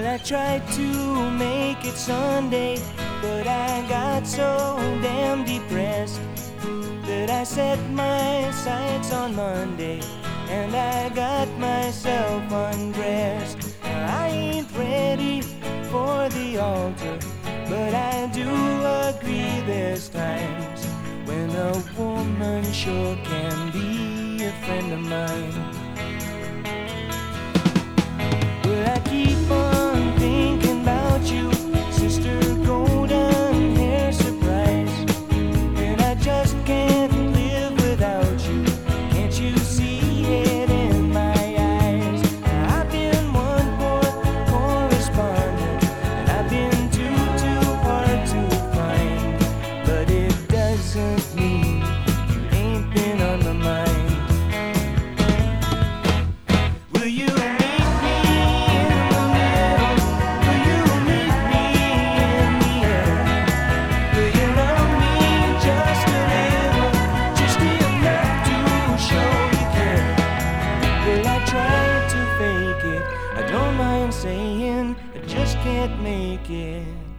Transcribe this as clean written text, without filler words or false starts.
Well, I tried to make it Sunday, but I got so damn depressed that I set my sights on Monday and I got myself undressed. I ain't ready for the altar, but I do agree there's times when a woman sure can be a friend of mine. Well, I keep on thinking about you, Sister Golden Hair Surprise, and I just can't live without you. Can't you see it in my eyes? I've been one poor correspondent, and I've been too hard to find, but it doesn't mean you ain't been on my mind. Will you meet me in the middle? Will you meet me in the air? Will you love me just a little, just enough to show you care? Well, I tried to fake it, I don't mind saying I just can't make it.